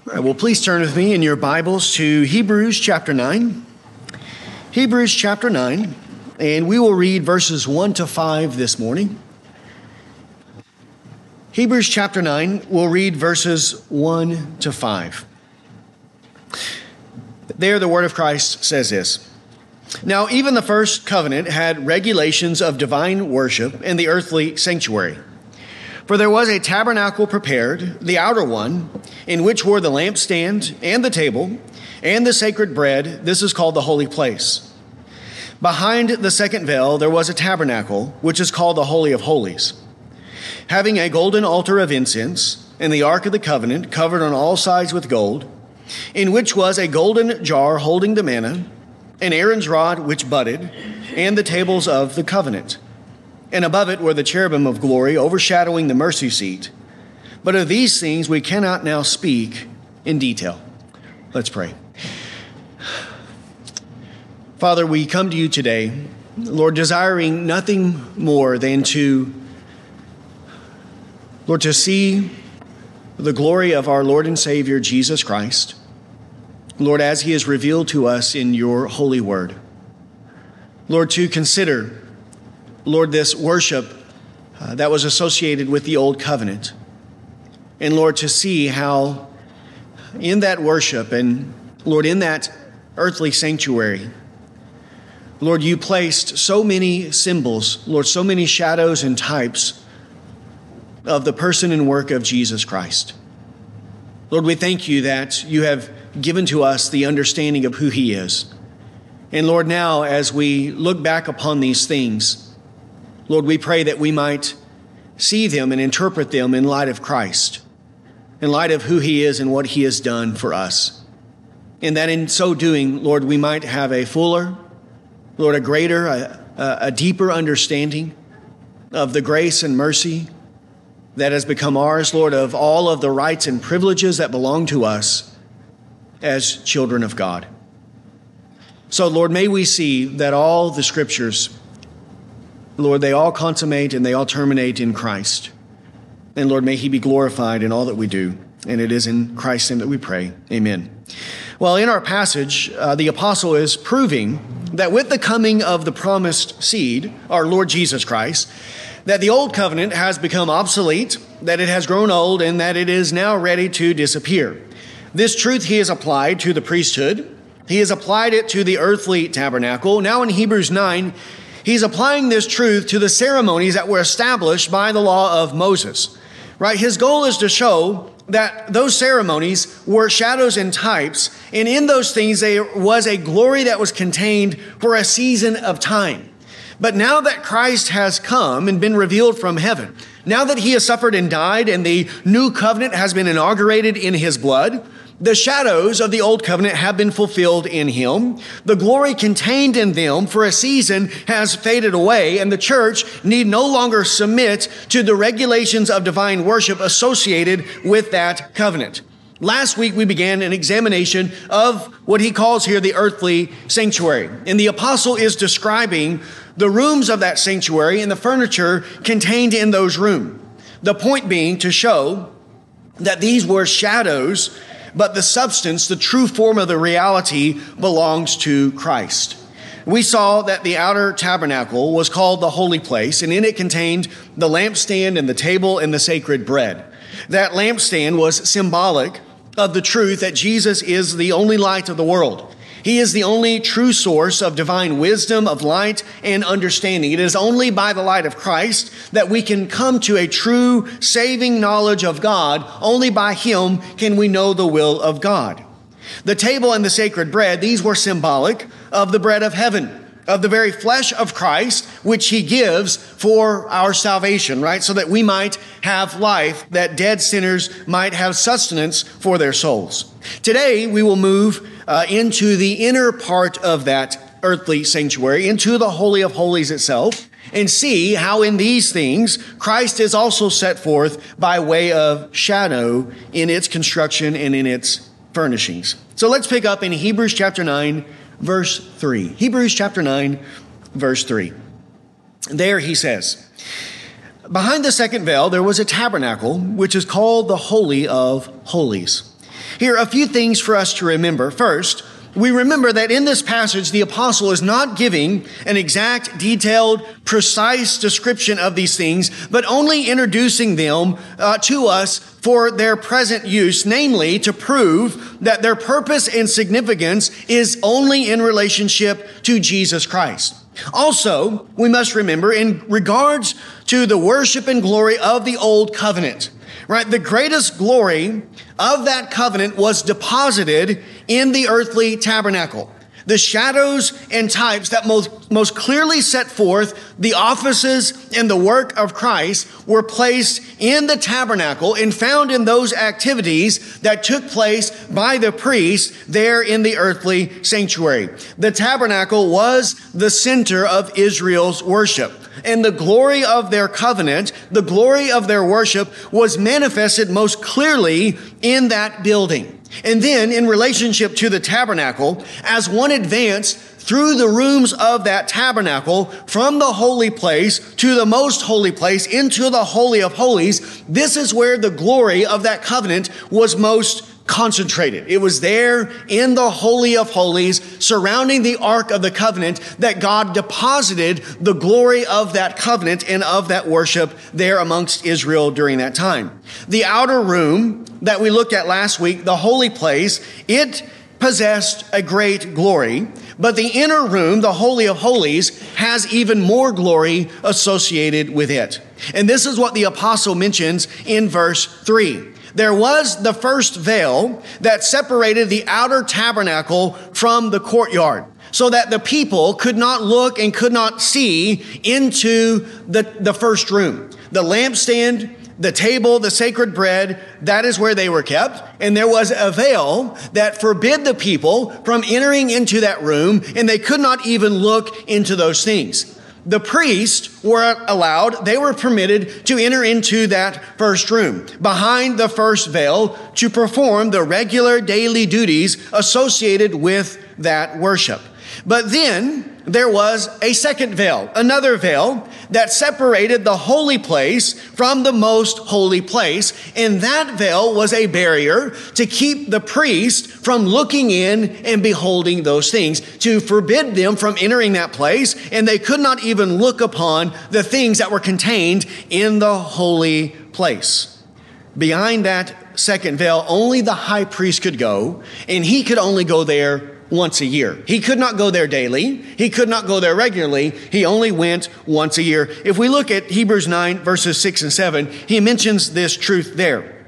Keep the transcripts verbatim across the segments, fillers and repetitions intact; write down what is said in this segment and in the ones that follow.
All right, well, please turn with me in your Bibles to Hebrews chapter nine. Hebrews chapter nine, and we will read verses one to five this morning. Hebrews chapter nine, we'll read verses one to five. There the word of Christ says this: Now even the first covenant had regulations of divine worship in the earthly sanctuary. For there was a tabernacle prepared, the outer one, in which were the lampstand and the table and the sacred bread. This is called the holy place. Behind the second veil there was a tabernacle, which is called the Holy of Holies, having a golden altar of incense, and the ark of the covenant covered on all sides with gold, in which was a golden jar holding the manna, and Aaron's rod which budded, and the tables of the covenant. And above it were the cherubim of glory overshadowing the mercy seat. But of these things we cannot now speak in detail. Let's pray. Father, we come to you today, Lord, desiring nothing more than to, Lord, to see the glory of our Lord and Savior, Jesus Christ, Lord, as he is revealed to us in your holy word. Lord, to consider, Lord, this worship uh, that was associated with the old covenant. And Lord, to see how in that worship and Lord, in that earthly sanctuary, Lord, you placed so many symbols, Lord, so many shadows and types of the person and work of Jesus Christ. Lord, we thank you that you have given to us the understanding of who he is. And Lord, now as we look back upon these things, Lord, we pray that we might see them and interpret them in light of Christ, in light of who he is and what he has done for us. And that in so doing, Lord, we might have a fuller, Lord, a greater, a, a deeper understanding of the grace and mercy that has become ours, Lord, of all of the rights and privileges that belong to us as children of God. So, Lord, may we see that all the scriptures, Lord, they all consummate and they all terminate in Christ. And Lord, may he be glorified in all that we do. And it is in Christ's name that we pray. Amen. Well, in our passage, uh, the apostle is proving that with the coming of the promised seed, our Lord Jesus Christ, that the old covenant has become obsolete, that it has grown old, and that it is now ready to disappear. This truth he has applied to the priesthood. He has applied it to the earthly tabernacle. Now in Hebrews nine, he's applying this truth to the ceremonies that were established by the law of Moses, right? His goal is to show that those ceremonies were shadows and types, and in those things there was a glory that was contained for a season of time. But now that Christ has come and been revealed from heaven, now that he has suffered and died and the new covenant has been inaugurated in his blood, the shadows of the old covenant have been fulfilled in him. The glory contained in them for a season has faded away, and the church need no longer submit to the regulations of divine worship associated with that covenant. Last week, we began an examination of what he calls here the earthly sanctuary. And the apostle is describing the rooms of that sanctuary and the furniture contained in those rooms. The point being to show that these were shadows, but the substance, the true form of the reality, belongs to Christ. We saw that the outer tabernacle was called the holy place, and in it contained the lampstand and the table and the sacred bread. That lampstand was symbolic of the truth that Jesus is the only light of the world. He is the only true source of divine wisdom, of light, and understanding. It is only by the light of Christ that we can come to a true saving knowledge of God. Only by him can we know the will of God. The table and the sacred bread, these were symbolic of the bread of heaven, of the very flesh of Christ, which he gives for our salvation, right? So that we might have life, that dead sinners might have sustenance for their souls. Today, we will move uh, into the inner part of that earthly sanctuary, into the Holy of Holies itself, and see how in these things, Christ is also set forth by way of shadow in its construction and in its furnishings. So let's pick up in Hebrews chapter nine, verse three. Hebrews chapter nine, verse three. There he says, Behind the second veil there was a tabernacle, which is called the Holy of Holies, Here, a few things for us to remember. First, we remember that in this passage, the apostle is not giving an exact, detailed, precise description of these things, but only introducing them uh, to us for their present use, namely to prove that their purpose and significance is only in relationship to Jesus Christ. Also, we must remember in regards to the worship and glory of the old covenant, right? The greatest glory of that covenant was deposited in the earthly tabernacle. The shadows and types that most, most clearly set forth the offices and the work of Christ were placed in the tabernacle and found in those activities that took place by the priest there in the earthly sanctuary. The tabernacle was the center of Israel's worship. And the glory of their covenant, the glory of their worship was manifested most clearly in that building. And then in relationship to the tabernacle, as one advanced through the rooms of that tabernacle from the holy place to the most holy place into the Holy of Holies, this is where the glory of that covenant was most concentrated. It was there in the Holy of Holies surrounding the Ark of the Covenant that God deposited the glory of that covenant and of that worship there amongst Israel during that time. The outer room that we looked at last week, the holy place, it possessed a great glory, but the inner room, the Holy of Holies, has even more glory associated with it. And this is what the apostle mentions in verse three. There was the first veil that separated the outer tabernacle from the courtyard, so that the people could not look and could not see into the, the first room. The lampstand, the table, the sacred bread, that is where they were kept. And there was a veil that forbid the people from entering into that room, and they could not even look into those things. The priests were allowed, they were permitted to enter into that first room behind the first veil to perform the regular daily duties associated with that worship. But then there was a second veil, another veil that separated the holy place from the most holy place. And that veil was a barrier to keep the priest from looking in and beholding those things, to forbid them from entering that place. And they could not even look upon the things that were contained in the holy place. Behind that second veil, only the high priest could go, and he could only go there once a year. He could not go there daily. He could not go there regularly. He only went once a year. If we look at Hebrews nine, verses six and seven, he mentions this truth there.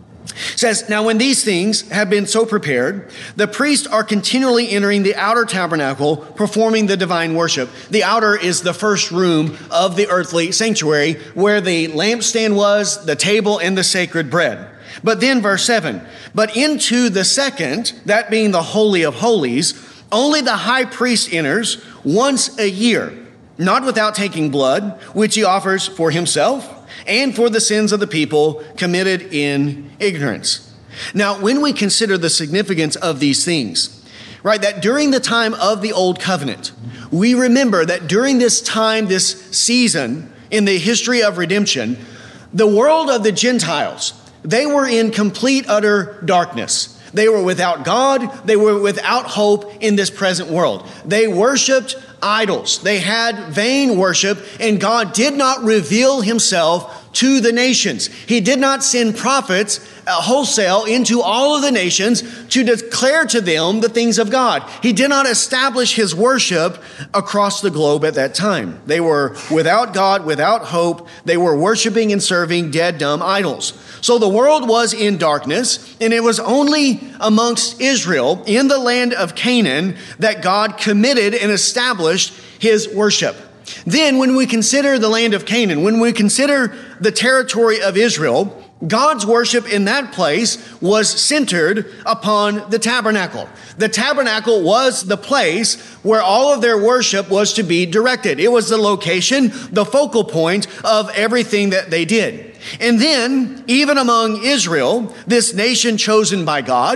It says, now when these things have been so prepared, the priests are continually entering the outer tabernacle, performing the divine worship. The outer is the first room of the earthly sanctuary, where the lampstand was, the table, and the sacred bread. But then verse seven, but into the second, that being the Holy of Holies, only the high priest enters once a year, not without taking blood, which he offers for himself and for the sins of the people committed in ignorance. Now, when we consider the significance of these things, right, that during the time of the Old Covenant, we remember that during this time, this season in the history of redemption, the world of the Gentiles, they were in complete, utter darkness. They were without God. They were without hope in this present world. They worshiped idols. They had vain worship, and God did not reveal himself to the nations. He did not send prophets uh, wholesale into all of the nations to declare to them the things of God. He did not establish his worship across the globe at that time. They were without God, without hope. They were worshiping and serving dead, dumb idols. So the world was in darkness, and it was only amongst Israel in the land of Canaan that God committed and established his worship. Then when we consider the land of Canaan, when we consider the territory of Israel, God's worship in that place was centered upon the tabernacle. The tabernacle was the place where all of their worship was to be directed. It was the location, the focal point of everything that they did. And then, even among Israel, this nation chosen by God,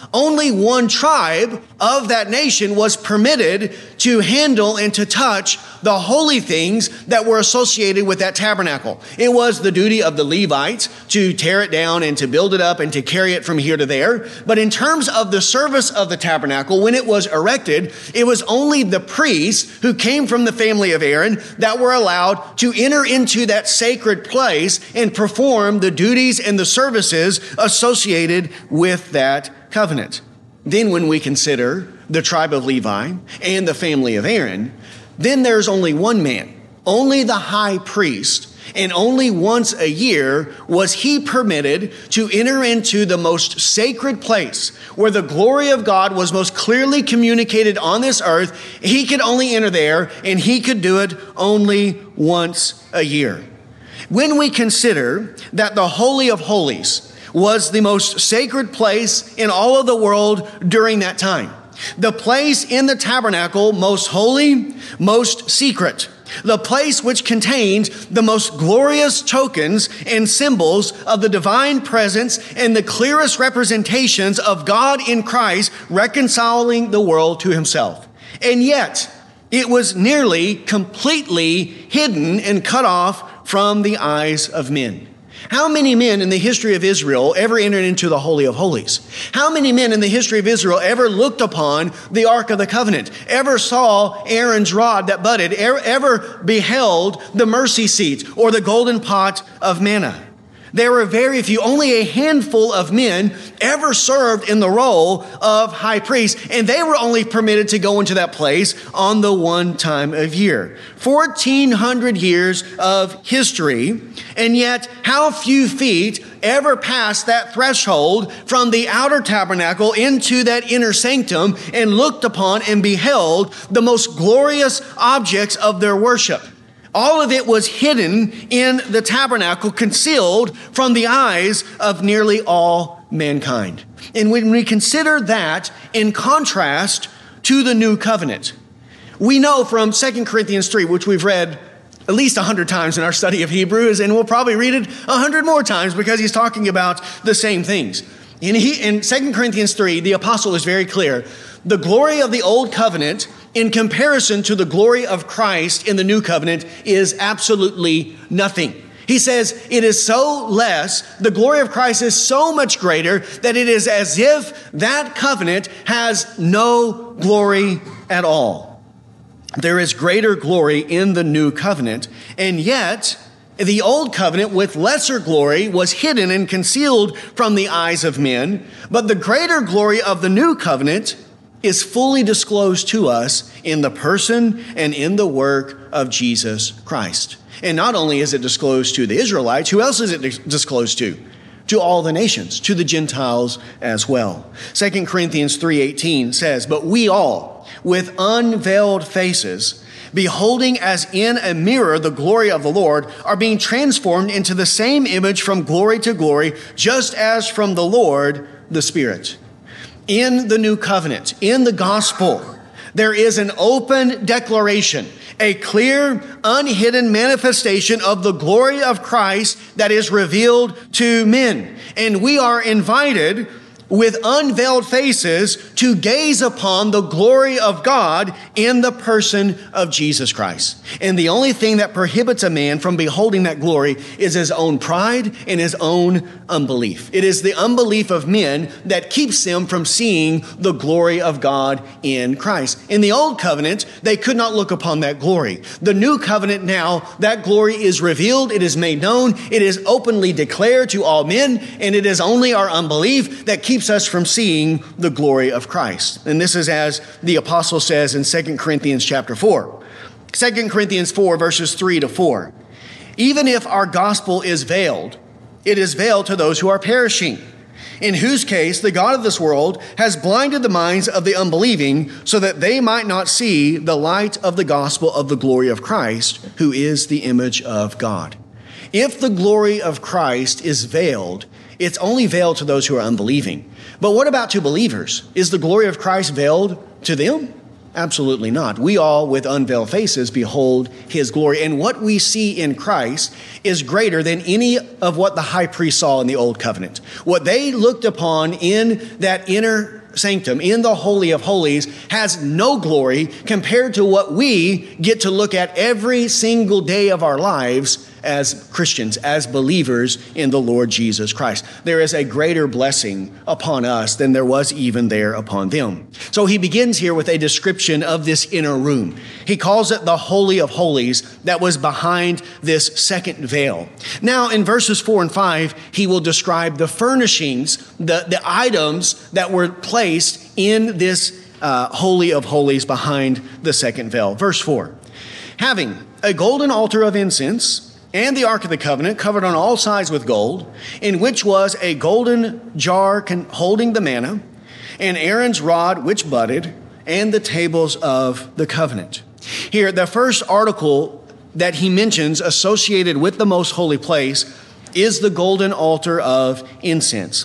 only one tribe of that nation was permitted to handle and to touch the holy things that were associated with that tabernacle. It was the duty of the Levites to tear it down and to build it up and to carry it from here to there. But in terms of the service of the tabernacle, when it was erected, it was only the priests who came from the family of Aaron that were allowed to enter into that sacred place and perform the duties and the services associated with that covenant. Then when we consider the tribe of Levi and the family of Aaron, then there's only one man, only the high priest, and only once a year was he permitted to enter into the most sacred place where the glory of God was most clearly communicated on this earth. He could only enter there, and he could do it only once a year. When we consider that the Holy of Holies was the most sacred place in all of the world during that time, the place in the tabernacle most holy, most secret, the place which contained the most glorious tokens and symbols of the divine presence and the clearest representations of God in Christ reconciling the world to himself. And yet, it was nearly completely hidden and cut off from the eyes of men. How many men in the history of Israel ever entered into the Holy of Holies? How many men in the history of Israel ever looked upon the Ark of the Covenant, ever saw Aaron's rod that budded, ever beheld the mercy seat or the golden pot of manna? There were very few, only a handful of men ever served in the role of high priest, and they were only permitted to go into that place on the one time of year. fourteen hundred years of history, and yet how few feet ever passed that threshold from the outer tabernacle into that inner sanctum and looked upon and beheld the most glorious objects of their worship. All of it was hidden in the tabernacle, concealed from the eyes of nearly all mankind. And when we consider that in contrast to the new covenant, we know from Second Corinthians three, which we've read at least a hundred times in our study of Hebrews, and we'll probably read it a hundred more times because he's talking about the same things. In, he, in Second Corinthians three, the apostle is very clear. The glory of the old covenant in comparison to the glory of Christ in the new covenant is absolutely nothing. He says it is so less, the glory of Christ is so much greater that it is as if that covenant has no glory at all. There is greater glory in the new covenant, and yet the old covenant with lesser glory was hidden and concealed from the eyes of men, but the greater glory of the new covenant is fully disclosed to us in the person and in the work of Jesus Christ. And not only is it disclosed to the Israelites, who else is it disclosed to? To all the nations, to the Gentiles as well. Second Corinthians three eighteen says, "But we all, with unveiled faces, beholding as in a mirror the glory of the Lord, are being transformed into the same image from glory to glory, just as from the Lord, the Spirit." In the new covenant, in the gospel, there is an open declaration, a clear, unhidden manifestation of the glory of Christ that is revealed to men. And we are invited with unveiled faces to gaze upon the glory of God in the person of Jesus Christ. And the only thing that prohibits a man from beholding that glory is his own pride and his own unbelief. It is the unbelief of men that keeps them from seeing the glory of God in Christ. In the old covenant, they could not look upon that glory. The new covenant now, that glory is revealed, it is made known, it is openly declared to all men, and it is only our unbelief that keeps us from seeing the glory of Christ. And this is as the apostle says in Second Corinthians chapter four. Second Corinthians four, verses three to four. "Even if our gospel is veiled, it is veiled to those who are perishing, in whose case the God of this world has blinded the minds of the unbelieving so that they might not see the light of the gospel of the glory of Christ, who is the image of God." If the glory of Christ is veiled, it's only veiled to those who are unbelieving. But what about to believers? Is the glory of Christ veiled to them? Absolutely not. We all, with unveiled faces, behold his glory. And what we see in Christ is greater than any of what the high priest saw in the old covenant. What they looked upon in that inner sanctum, in the Holy of Holies, has no glory compared to what we get to look at every single day of our lives as Christians, as believers in the Lord Jesus Christ. There is a greater blessing upon us than there was even there upon them. So he begins here with a description of this inner room. He calls it the Holy of Holies that was behind this second veil. Now in verses four and five, he will describe the furnishings, the, the items that were placed in this uh, Holy of Holies behind the second veil. Verse four, having a golden altar of incense, and the Ark of the Covenant covered on all sides with gold, in which was a golden jar holding the manna, and Aaron's rod which budded, and the tables of the covenant. Here, the first article that he mentions associated with the most holy place is the golden altar of incense.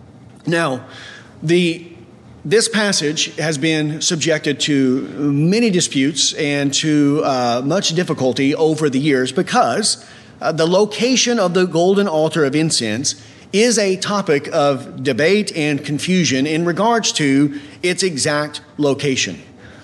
Now, the This passage has been subjected to many disputes and to uh, much difficulty over the years because uh, the location of the golden altar of incense is a topic of debate and confusion in regards to its exact location.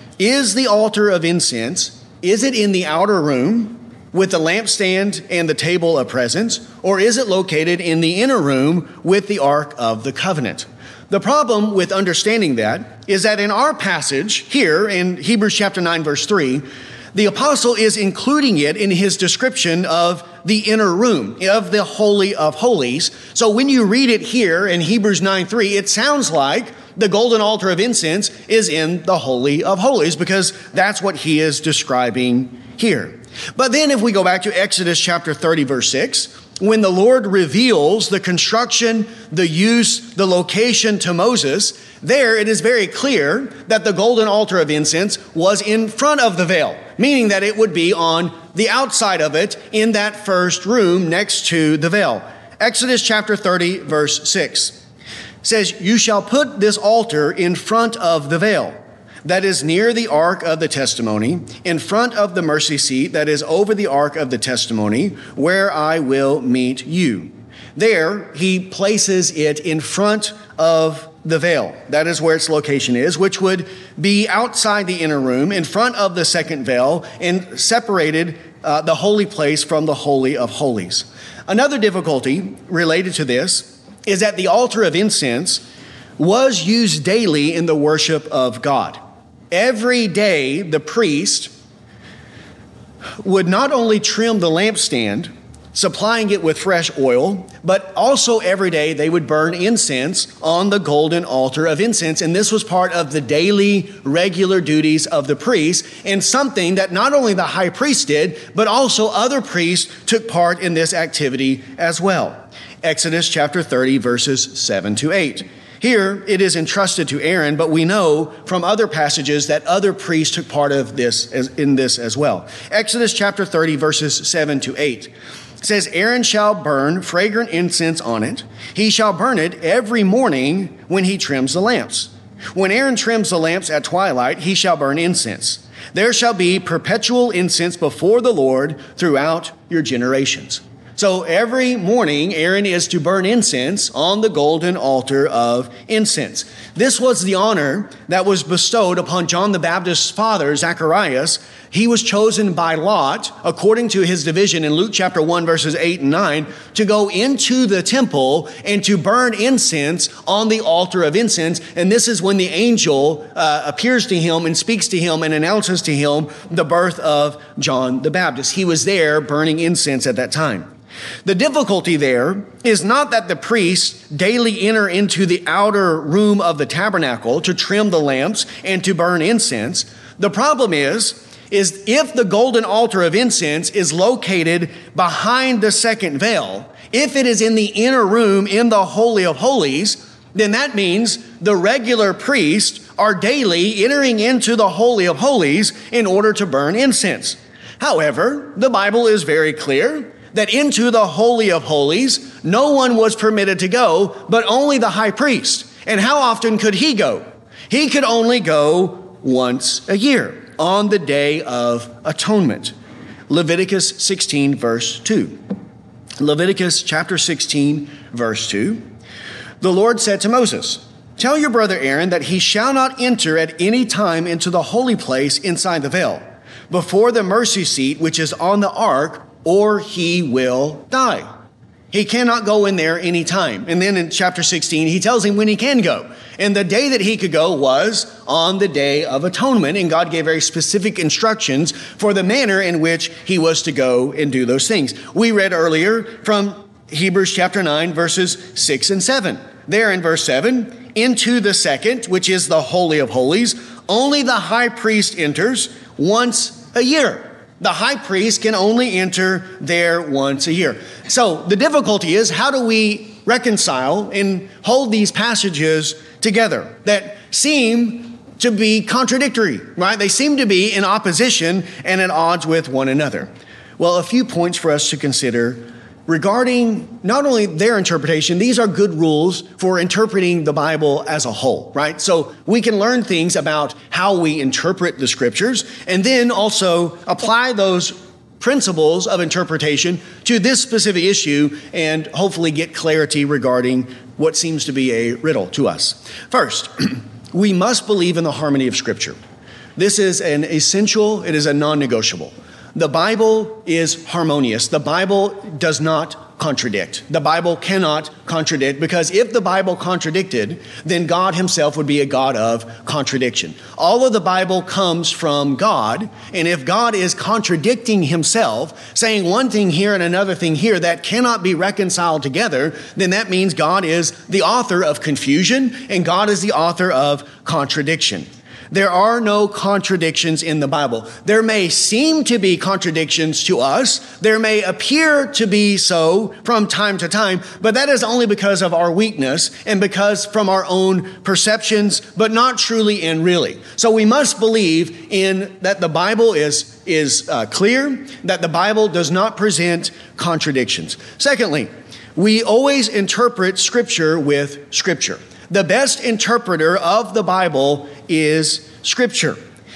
Is the altar of incense, is it in the outer room with the lampstand and the table of presence, or is it located in the inner room with the Ark of the Covenant? The problem with understanding that is that in our passage here in Hebrews chapter nine, verse three, the apostle is including it in his description of the inner room, of the Holy of Holies. So when you read it here in Hebrews nine three, it sounds like the golden altar of incense is in the Holy of Holies because that's what he is describing here. But then if we go back to Exodus chapter thirty, verse six, when the Lord reveals the construction, the use, the location to Moses, there it is very clear that the golden altar of incense was in front of the veil, meaning that it would be on the outside of it in that first room next to the veil. Exodus chapter thirty, verse six says, "You shall put this altar in front of the veil that is near the ark of the testimony, in front of the mercy seat that is over the ark of the testimony, where I will meet you." There, he places it in front of the veil. That is where its location is, which would be outside the inner room, in front of the second veil, and separated uh, the holy place from the Holy of Holies. Another difficulty related to this is that the altar of incense was used daily in the worship of God. Every day, the priest would not only trim the lampstand, supplying it with fresh oil, but also every day they would burn incense on the golden altar of incense. And this was part of the daily regular duties of the priest, and something that not only the high priest did, but also other priests took part in this activity as well. Exodus chapter thirty, verses seven to eight. Here, it is entrusted to Aaron, but we know from other passages that other priests took part of this as, in this as well. Exodus chapter thirty, verses seven to eight says, "Aaron shall burn fragrant incense on it. He shall burn it every morning when he trims the lamps. When Aaron trims the lamps at twilight, he shall burn incense. There shall be perpetual incense before the Lord throughout your generations." So every morning, Aaron is to burn incense on the golden altar of incense. This was the honor that was bestowed upon John the Baptist's father, Zacharias. He was chosen by lot, according to his division in Luke chapter one, verses eight and nine, to go into the temple and to burn incense on the altar of incense. And this is when the angel uh, appears to him and speaks to him and announces to him the birth of John the Baptist. He was there burning incense at that time. The difficulty there is not that the priests daily enter into the outer room of the tabernacle to trim the lamps and to burn incense. The problem is, is if the golden altar of incense is located behind the second veil, if it is in the inner room in the Holy of Holies, then that means the regular priests are daily entering into the Holy of Holies in order to burn incense. However, the Bible is very clear that into the Holy of Holies, no one was permitted to go, but only the high priest. And how often could he go? He could only go once a year, on the Day of Atonement. Leviticus sixteen, verse two. Leviticus chapter sixteen, verse two. "The Lord said to Moses, tell your brother Aaron that he shall not enter at any time into the holy place inside the veil, before the mercy seat which is on the ark, or he will die. He cannot go in there any time. And then in chapter sixteen, he tells him when he can go. And the day that he could go was on the Day of Atonement. And God gave very specific instructions for the manner in which he was to go and do those things. We read earlier from Hebrews chapter nine, verses six and seven. There in verse seven, into the second, which is the Holy of Holies, only the high priest enters once a year. The high priest can only enter there once a year. So the difficulty is, how do we reconcile and hold these passages together that seem to be contradictory, right? They seem to be in opposition and at odds with one another. Well, a few points for us to consider regarding not only their interpretation. These are good rules for interpreting the Bible as a whole, right? So we can learn things about how we interpret the scriptures and then also apply those principles of interpretation to this specific issue and hopefully get clarity regarding what seems to be a riddle to us. First, we must believe in the harmony of Scripture. This is an essential, it is a non-negotiable. The Bible is harmonious. The Bible does not contradict. The Bible cannot contradict, because if the Bible contradicted, then God himself would be a God of contradiction. All of the Bible comes from God, and if God is contradicting himself, saying one thing here and another thing here that cannot be reconciled together, then that means God is the author of confusion and God is the author of contradiction. There are no contradictions in the Bible. There may seem to be contradictions to us. There may appear to be so from time to time, but that is only because of our weakness and because from our own perceptions, but not truly and really. So we must believe in that the Bible is, is uh, clear, that the Bible does not present contradictions. Secondly, we always interpret Scripture with Scripture. The best interpreter of the Bible is Scripture.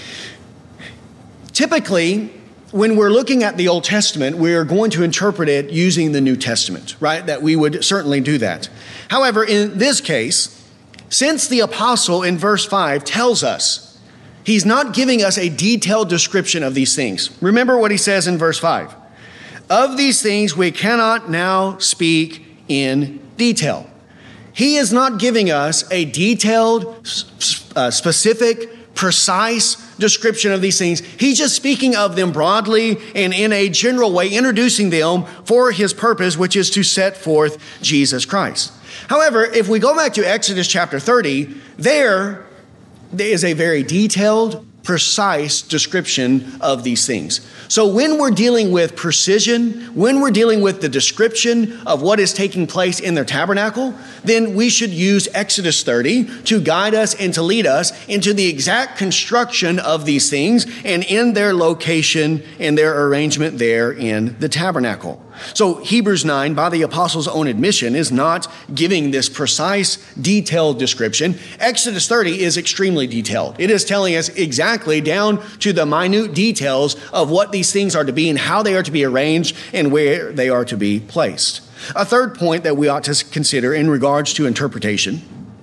Typically, when we're looking at the Old Testament, we're going to interpret it using the New Testament, right? That we would certainly do that. However, in this case, since the apostle in verse five tells us he's not giving us a detailed description of these things. Remember what he says in verse five. Of these things we cannot now speak in detail. He is not giving us a detailed, uh, specific, precise description of these things. He's just speaking of them broadly and in a general way, introducing them for his purpose, which is to set forth Jesus Christ. However, if we go back to Exodus chapter thirty, there, there is a very detailed, precise description of these things. So when we're dealing with precision, when we're dealing with the description of what is taking place in their tabernacle, then we should use Exodus thirty to guide us and to lead us into the exact construction of these things and in their location and their arrangement there in the tabernacle. So Hebrews nine, by the apostles' own admission, is not giving this precise, detailed description. Exodus thirty is extremely detailed. It is telling us exactly down to the minute details of what these things are to be and how they are to be arranged and where they are to be placed. A third point that we ought to consider in regards to interpretation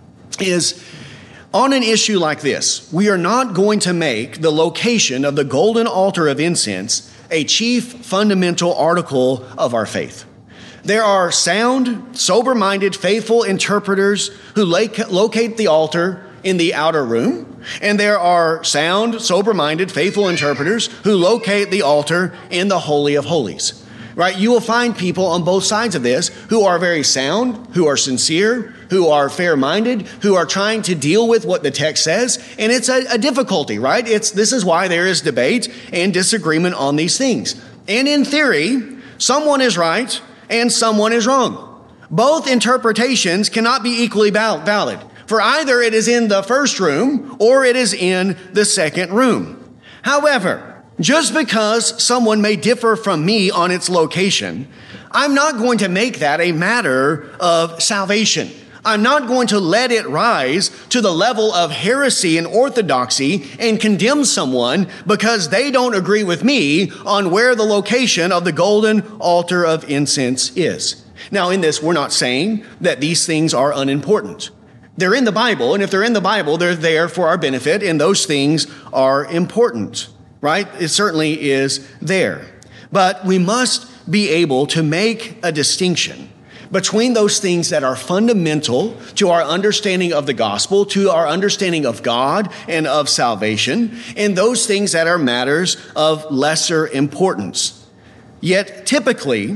is, on an issue like this, we are not going to make the location of the golden altar of incense a chief fundamental article of our faith. There are sound, sober-minded, faithful interpreters who locate the altar in the outer room, and there are sound, sober-minded, faithful interpreters who locate the altar in the Holy of Holies. Right? You will find people on both sides of this who are very sound, who are sincere, who are fair-minded, who are trying to deal with what the text says. And it's a, a difficulty, right? It's, this is why there is debate and disagreement on these things. And in theory, someone is right and someone is wrong. Both interpretations cannot be equally valid. For either it is in the first room or it is in the second room. However, just because someone may differ from me on its location, I'm not going to make that a matter of salvation. I'm not going to let it rise to the level of heresy and orthodoxy and condemn someone because they don't agree with me on where the location of the golden altar of incense is. Now, in this, we're not saying that these things are unimportant. they're in the Bible, and if they're in the Bible, they're there for our benefit, and those things are important, right? It certainly is there. But we must be able to make a distinction between those things that are fundamental to our understanding of the gospel, to our understanding of God and of salvation, and those things that are matters of lesser importance. Yet typically,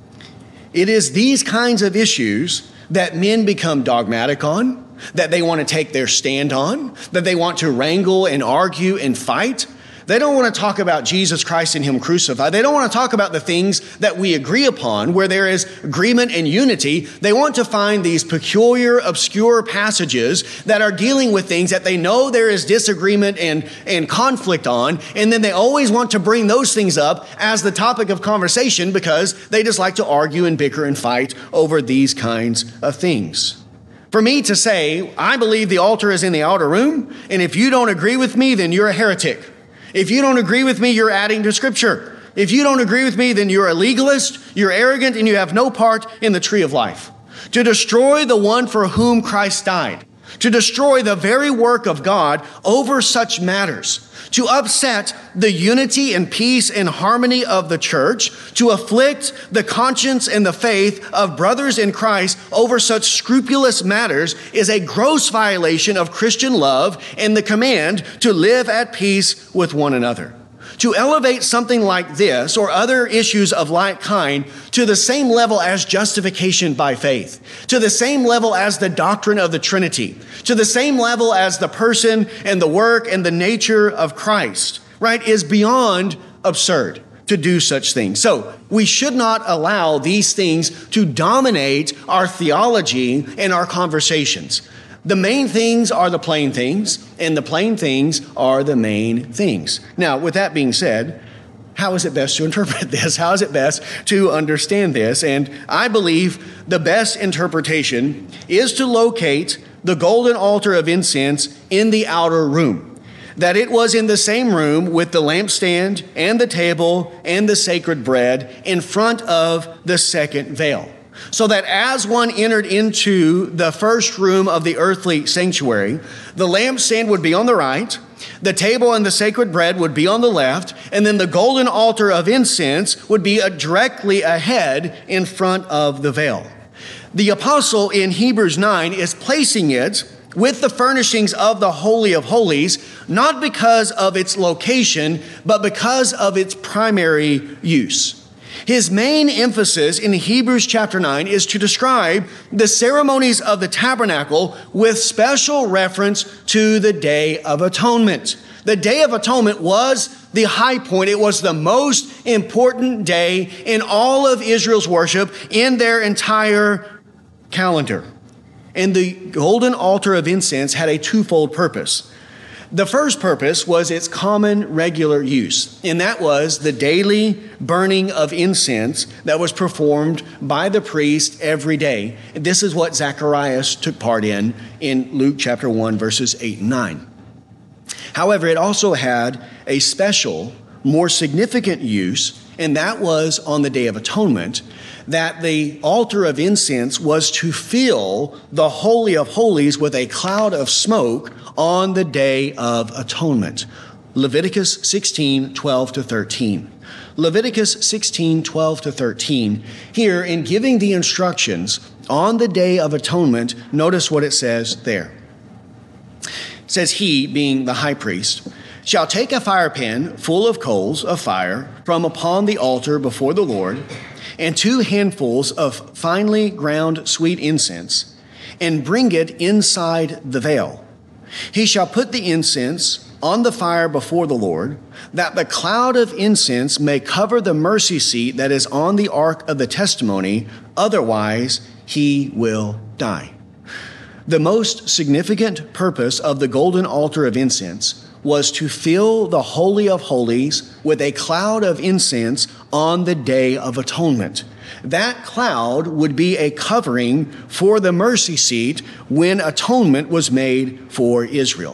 it is these kinds of issues that men become dogmatic on, that they want to take their stand on, that they want to wrangle and argue and fight. They don't want to talk about Jesus Christ and Him crucified. They don't want to talk about the things that we agree upon, where there is agreement and unity. They want to find these peculiar, obscure passages that are dealing with things that they know there is disagreement and, and conflict on, and then they always want to bring those things up as the topic of conversation because they just like to argue and bicker and fight over these kinds of things. For me to say, I believe the altar is in the outer room, and if you don't agree with me, then you're a heretic. If you don't agree with me, you're adding to Scripture. If you don't agree with me, then you're a legalist, you're arrogant, and you have no part in the tree of life. To destroy the one for whom Christ died, to destroy the very work of God over such matters, to upset the unity and peace and harmony of the church, to afflict the conscience and the faith of brothers in Christ over such scrupulous matters is a gross violation of Christian love and the command to live at peace with one another. To elevate something like this or other issues of like kind to the same level as justification by faith, to the same level as the doctrine of the Trinity, to the same level as the person and the work and the nature of Christ, right, is beyond absurd to do such things. So we should not allow these things to dominate our theology and our conversations. The main things are the plain things, and the plain things are the main things. Now, with that being said, how is it best to interpret this? How is it best to understand this? And I believe the best interpretation is to locate the golden altar of incense in the outer room, that it was in the same room with the lampstand and the table and the sacred bread in front of the second veil. So that as one entered into the first room of the earthly sanctuary, the lampstand would be on the right, the table and the sacred bread would be on the left, and then the golden altar of incense would be directly ahead in front of the veil. The apostle in Hebrews nine is placing it with the furnishings of the Holy of Holies, not because of its location, but because of its primary use. His main emphasis in Hebrews chapter nine is to describe the ceremonies of the tabernacle with special reference to the Day of Atonement. The Day of Atonement was the high point. It was the most important day in all of Israel's worship in their entire calendar. And the golden altar of incense had a twofold purpose. The first purpose was its common regular use, and that was the daily burning of incense that was performed by the priest every day. This is what Zacharias took part in in Luke chapter one, verses eight and nine. However, it also had a special, more significant use, and that was on the Day of Atonement, that the altar of incense was to fill the Holy of Holies with a cloud of smoke on the Day of Atonement. Leviticus sixteen, twelve to thirteen. Leviticus sixteen, twelve to thirteen. Here, in giving the instructions on the Day of Atonement, notice what it says there. It says, he, being the high priest, shall take a firepan full of coals of fire from upon the altar before the Lord, and two handfuls of finely ground sweet incense, and bring it inside the veil. He shall put the incense on the fire before the Lord, that the cloud of incense may cover the mercy seat that is on the ark of the testimony, otherwise he will die. The most significant purpose of the golden altar of incense was to fill the Holy of Holies with a cloud of incense on the Day of Atonement. That cloud would be a covering for the mercy seat when atonement was made for Israel.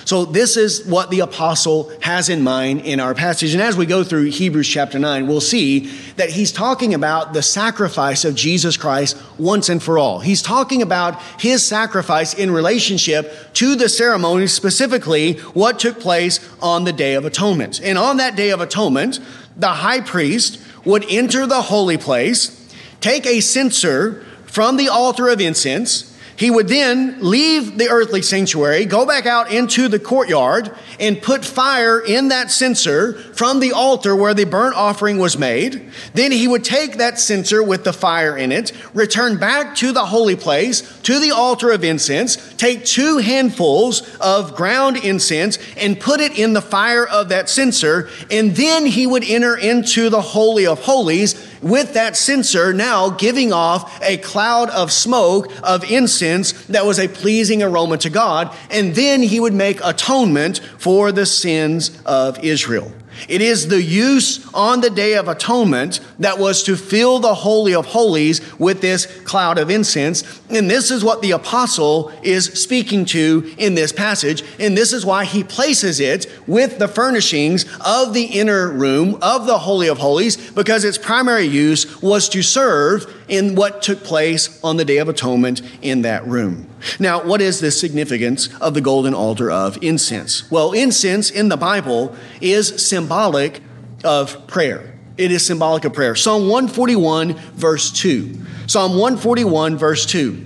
So this is what the apostle has in mind in our passage. And as we go through Hebrews chapter nine, we'll see that he's talking about the sacrifice of Jesus Christ once and for all. He's talking about his sacrifice in relationship to the ceremony, specifically what took place on the Day of Atonement. And on that Day of Atonement, the high priest would enter the holy place, take a censer from the altar of incense. He would then leave the earthly sanctuary, go back out into the courtyard, and put fire in that censer from the altar where the burnt offering was made. Then he would take that censer with the fire in it, return back to the holy place, to the altar of incense, take two handfuls of ground incense and put it in the fire of that censer, and then he would enter into the Holy of Holies with that censer now giving off a cloud of smoke of incense that was a pleasing aroma to God, and then he would make atonement for the sins of Israel. It is the use on the Day of Atonement that was to fill the Holy of Holies with this cloud of incense. And this is what the apostle is speaking to in this passage. And this is why he places it with the furnishings of the inner room of the Holy of Holies, because its primary use was to serve in what took place on the Day of Atonement in that room. Now, what is the significance of the golden altar of incense? Well, incense in the Bible is symbolic of prayer. It is symbolic of prayer. Psalm one forty-one, verse two. Psalm one forty-one, verse two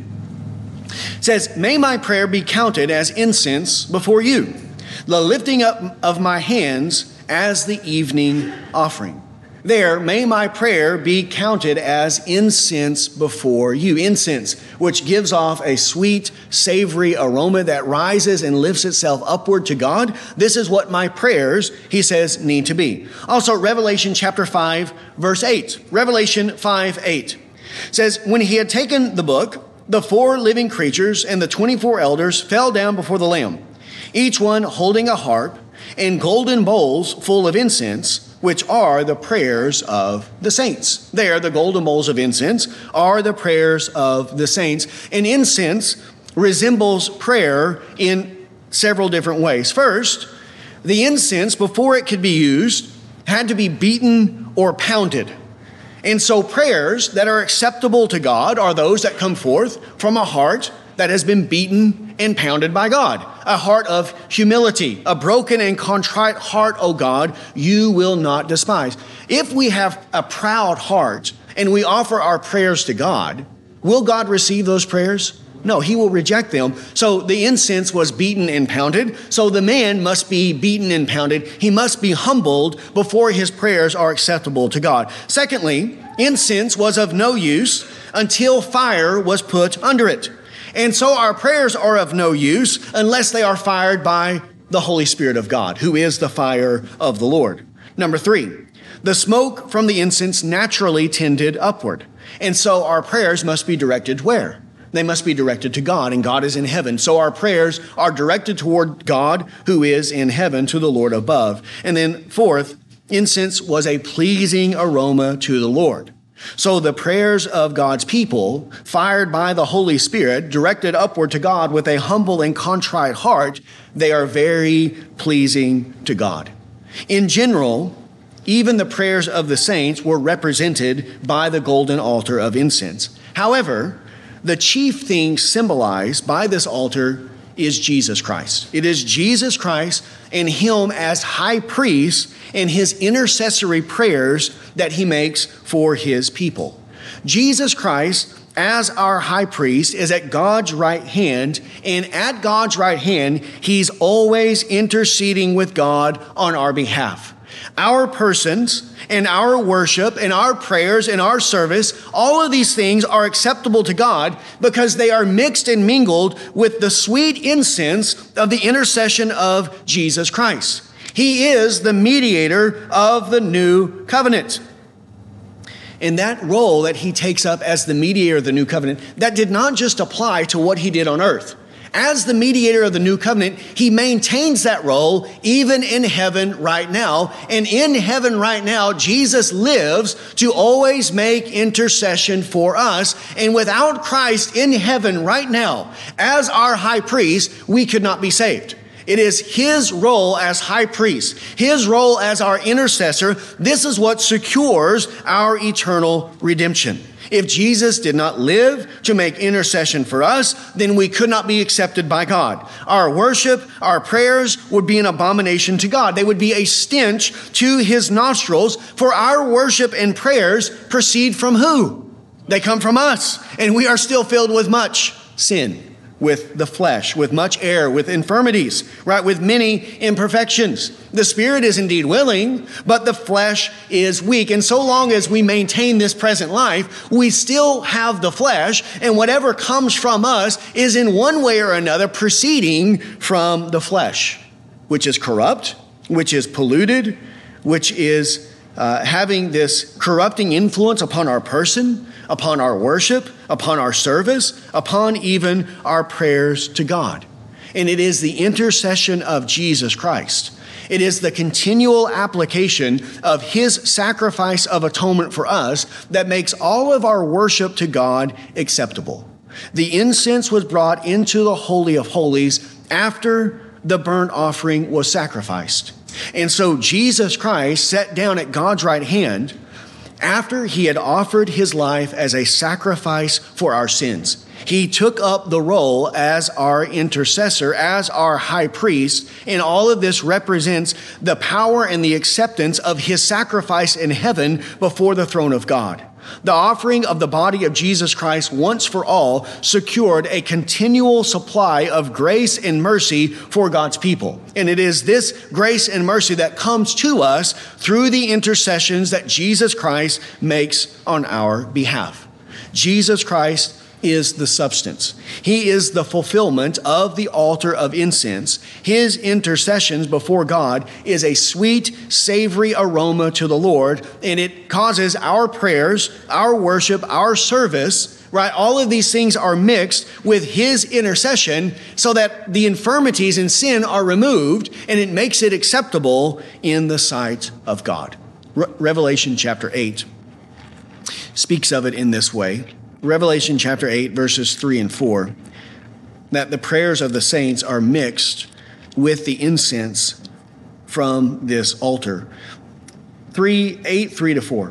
says, "May my prayer be counted as incense before you, the lifting up of my hands as the evening offering." There, may my prayer be counted as incense before you. Incense, which gives off a sweet, savory aroma that rises and lifts itself upward to God. This is what my prayers, he says, need to be. Also, Revelation chapter five, verse eight. Revelation five, eight says, "When he had taken the book, the four living creatures and the twenty-four elders fell down before the Lamb, each one holding a harp and golden bowls full of incense, which are the prayers of the saints." There, the golden bowls of incense are the prayers of the saints. And incense resembles prayer in several different ways. First, the incense, before it could be used, had to be beaten or pounded. And so prayers that are acceptable to God are those that come forth from a heart that has been beaten and pounded by God. A heart of humility, a broken and contrite heart, O God, you will not despise. If we have a proud heart and we offer our prayers to God, will God receive those prayers? No, he will reject them. So the incense was beaten and pounded. So the man must be beaten and pounded. He must be humbled before his prayers are acceptable to God. Secondly, incense was of no use until fire was put under it. And so our prayers are of no use unless they are fired by the Holy Spirit of God, who is the fire of the Lord. Number three, the smoke from the incense naturally tended upward. And so our prayers must be directed where? They must be directed to God, and God is in heaven. So our prayers are directed toward God, who is in heaven, to the Lord above. And then fourth, incense was a pleasing aroma to the Lord. So the prayers of God's people, fired by the Holy Spirit, directed upward to God with a humble and contrite heart, they are very pleasing to God. In general, even the prayers of the saints were represented by the golden altar of incense. However, the chief thing symbolized by this altar is Jesus Christ. It is Jesus Christ and him as high priest and his intercessory prayers that he makes for his people. Jesus Christ, as our high priest, is at God's right hand, and at God's right hand, he's always interceding with God on our behalf. Our persons and our worship and our prayers and our service, all of these things are acceptable to God because they are mixed and mingled with the sweet incense of the intercession of Jesus Christ. He is the mediator of the new covenant. And that role that he takes up as the mediator of the new covenant, that did not just apply to what he did on earth. As the mediator of the new covenant, he maintains that role even in heaven right now. And in heaven right now, Jesus lives to always make intercession for us. And without Christ in heaven right now, as our high priest, we could not be saved. It is his role as high priest, his role as our intercessor. This is what secures our eternal redemption. If Jesus did not live to make intercession for us, then we could not be accepted by God. Our worship, our prayers would be an abomination to God. They would be a stench to his nostrils, for our worship and prayers proceed from who? They come from us, and we are still filled with much sin, with the flesh, with much error, with infirmities, right? With many imperfections. The spirit is indeed willing, but the flesh is weak. And so long as we maintain this present life, we still have the flesh, and whatever comes from us is in one way or another proceeding from the flesh, which is corrupt, which is polluted, which is uh, having this corrupting influence upon our person, upon our worship, upon our service, upon even our prayers to God. And it is the intercession of Jesus Christ. It is the continual application of his sacrifice of atonement for us that makes all of our worship to God acceptable. The incense was brought into the Holy of Holies after the burnt offering was sacrificed. And so Jesus Christ sat down at God's right hand after he had offered his life as a sacrifice for our sins. He took up the role as our intercessor, as our high priest, and all of this represents the power and the acceptance of his sacrifice in heaven before the throne of God. The offering of the body of Jesus Christ once for all secured a continual supply of grace and mercy for God's people. And it is this grace and mercy that comes to us through the intercessions that Jesus Christ makes on our behalf. Jesus Christ is the substance. He is the fulfillment of the altar of incense. His intercessions before God is a sweet, savory aroma to the Lord, and it causes our prayers, our worship, our service, right? All of these things are mixed with his intercession so that the infirmities and sin are removed, and it makes it acceptable in the sight of God. Re- Revelation chapter eight speaks of it in this way. Revelation chapter eight, verses three and four, that the prayers of the saints are mixed with the incense from this altar. Three, eight, three to four.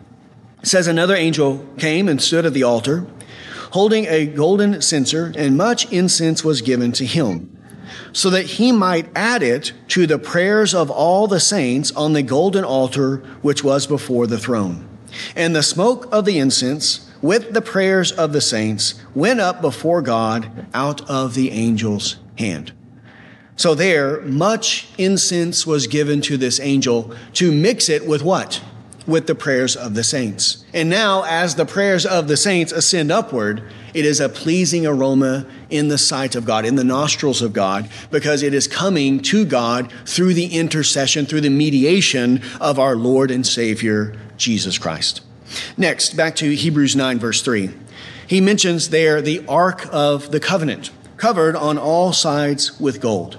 It says, another angel came and stood at the altar, holding a golden censer, and much incense was given to him, so that he might add it to the prayers of all the saints on the golden altar which was before the throne. And the smoke of the incense with the prayers of the saints went up before God out of the angel's hand. So there, much incense was given to this angel to mix it with what? With the prayers of the saints. And now, as the prayers of the saints ascend upward, it is a pleasing aroma in the sight of God, in the nostrils of God, because it is coming to God through the intercession, through the mediation of our Lord and Savior, Jesus Christ. Next, back to Hebrews nine, verse three. He mentions there the Ark of the Covenant, covered on all sides with gold.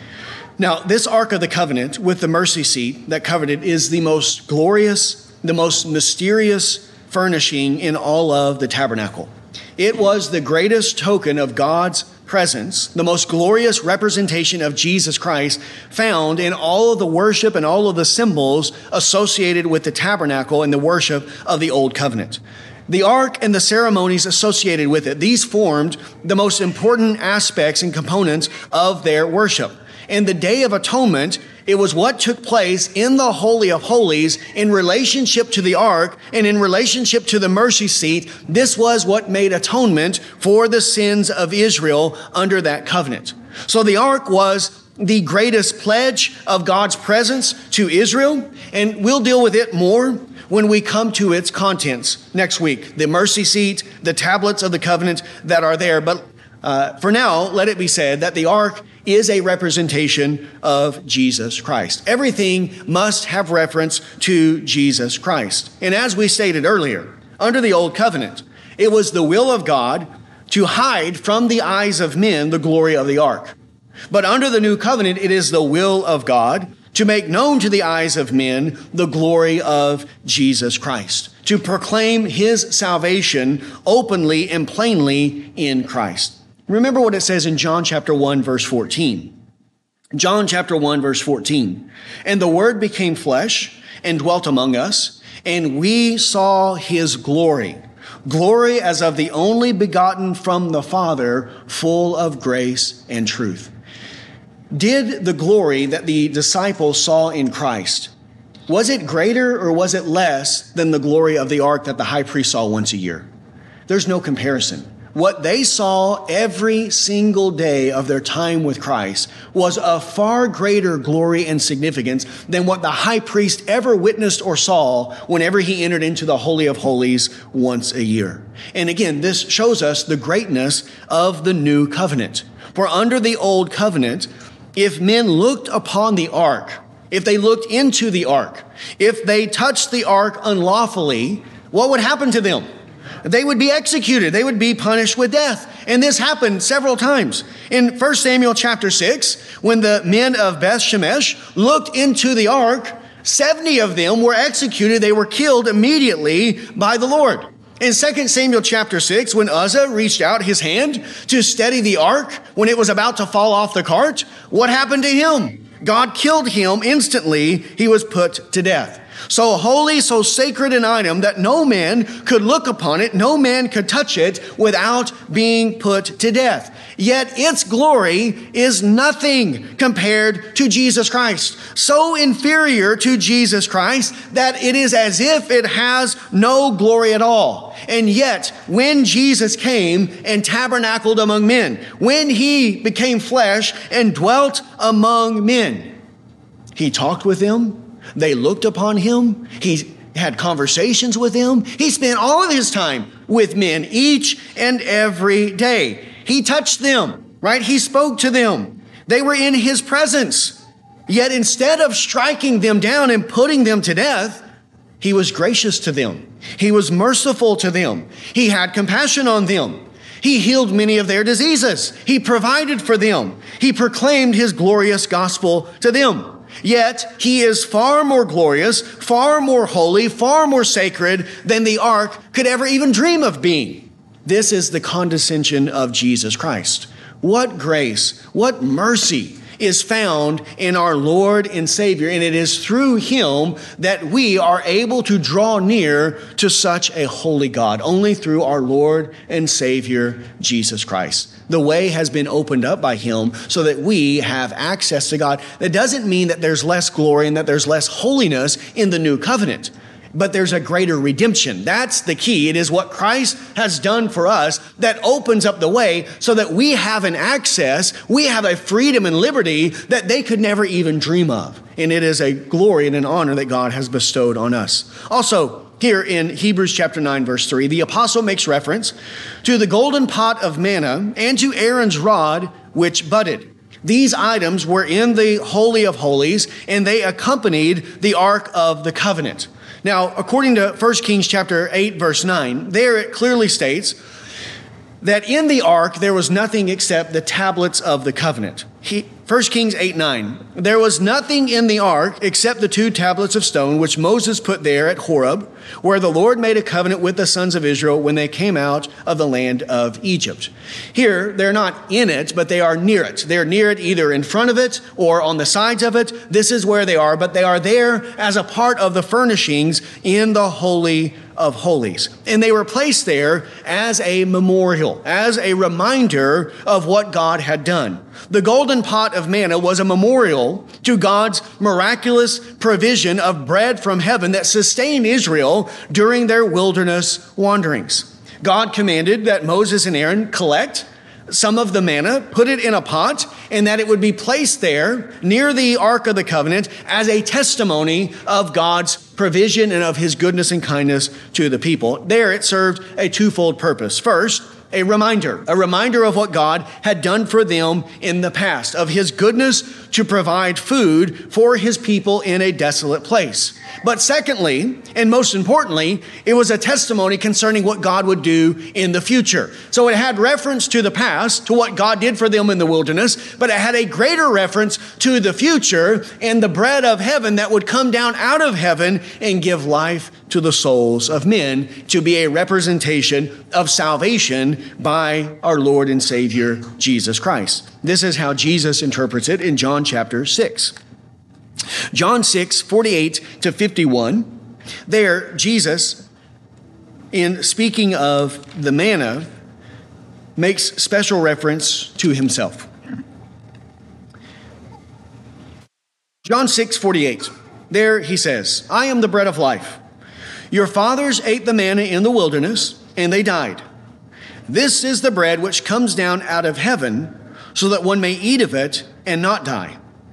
Now, this Ark of the Covenant with the mercy seat that covered it is the most glorious, the most mysterious furnishing in all of the tabernacle. It was the greatest token of God's presence, the most glorious representation of Jesus Christ found in all of the worship and all of the symbols associated with the tabernacle and the worship of the Old Covenant. The ark and the ceremonies associated with it, these formed the most important aspects and components of their worship. And the Day of Atonement, it was what took place in the Holy of Holies in relationship to the ark and in relationship to the mercy seat. This was what made atonement for the sins of Israel under that covenant. So the ark was the greatest pledge of God's presence to Israel, and we'll deal with it more when we come to its contents next week. The mercy seat, the tablets of the covenant that are there. But uh, for now, let it be said that the ark is a representation of Jesus Christ. Everything must have reference to Jesus Christ. And as we stated earlier, under the Old Covenant, it was the will of God to hide from the eyes of men the glory of the ark. But under the New Covenant, it is the will of God to make known to the eyes of men the glory of Jesus Christ, to proclaim his salvation openly and plainly in Christ. Remember what it says in John chapter one, verse fourteen. John chapter one, verse fourteen. And the Word became flesh and dwelt among us, and we saw his glory. Glory as of the only begotten from the Father, full of grace and truth. Did the glory that the disciples saw in Christ, was it greater or was it less than the glory of the ark that the high priest saw once a year? There's no comparison. What they saw every single day of their time with Christ was of far greater glory and significance than what the high priest ever witnessed or saw whenever he entered into the Holy of Holies once a year. And again, this shows us the greatness of the new covenant. For under the old covenant, if men looked upon the ark, if they looked into the ark, if they touched the ark unlawfully, what would happen to them? They would be executed. They would be punished with death. And this happened several times. In First Samuel chapter six, when the men of Beth Shemesh looked into the ark, seventy of them were executed. They were killed immediately by the Lord. In Second Samuel chapter six, when Uzzah reached out his hand to steady the ark when it was about to fall off the cart, what happened to him? God killed him instantly. He was put to death. So holy, so sacred an item that no man could look upon it, no man could touch it without being put to death. Yet its glory is nothing compared to Jesus Christ. So inferior to Jesus Christ that it is as if it has no glory at all. And yet, when Jesus came and tabernacled among men, when he became flesh and dwelt among men, he talked with them. They looked upon him. He had conversations with them. He spent all of his time with men each and every day. He touched them, right? He spoke to them. They were in his presence. Yet instead of striking them down and putting them to death, he was gracious to them. He was merciful to them. He had compassion on them. He healed many of their diseases. He provided for them. He proclaimed his glorious gospel to them. Yet he is far more glorious, far more holy, far more sacred than the ark could ever even dream of being. This is the condescension of Jesus Christ. What grace, what mercy is found in our Lord and Savior, and it is through him that we are able to draw near to such a holy God, only through our Lord and Savior, Jesus Christ. The way has been opened up by him so that we have access to God. That doesn't mean that there's less glory and that there's less holiness in the new covenant, but there's a greater redemption. That's the key. It is what Christ has done for us that opens up the way so that we have an access, we have a freedom and liberty that they could never even dream of. And it is a glory and an honor that God has bestowed on us. Also, here in Hebrews chapter nine, verse three, the apostle makes reference to the golden pot of manna and to Aaron's rod, which budded. These items were in the Holy of Holies, and they accompanied the Ark of the Covenant. Now, according to First Kings chapter eight, verse nine, there it clearly states that in the ark there was nothing except the tablets of the covenant. He, First Kings eight, nine, there was nothing in the ark except the two tablets of stone which Moses put there at Horeb, where the Lord made a covenant with the sons of Israel when they came out of the land of Egypt. Here, they're not in it, but they are near it. They're near it either in front of it or on the sides of it. This is where they are, but they are there as a part of the furnishings in the Holy of Holies. And they were placed there as a memorial, as a reminder of what God had done. The golden pot of manna was a memorial to God's miraculous provision of bread from heaven that sustained Israel during their wilderness wanderings. God commanded that Moses and Aaron collect some of the manna, put it in a pot, and that it would be placed there near the Ark of the Covenant as a testimony of God's provision and of his goodness and kindness to the people. There it served a twofold purpose. First, a reminder, a reminder of what God had done for them in the past, of his goodness to provide food for his people in a desolate place. But secondly, and most importantly, it was a testimony concerning what God would do in the future. So it had reference to the past, to what God did for them in the wilderness, but it had a greater reference to the future and the bread of heaven that would come down out of heaven and give life to the souls of men, to be a representation of salvation by our Lord and Savior, Jesus Christ. This is how Jesus interprets it in John chapter six. John six, forty-eight to fifty-one. There, Jesus, in speaking of the manna, makes special reference to himself. John six, forty-eight. There he says, I am the bread of life. Your fathers ate the manna in the wilderness, and they died. This is the bread which comes down out of heaven, so that one may eat of it and not die.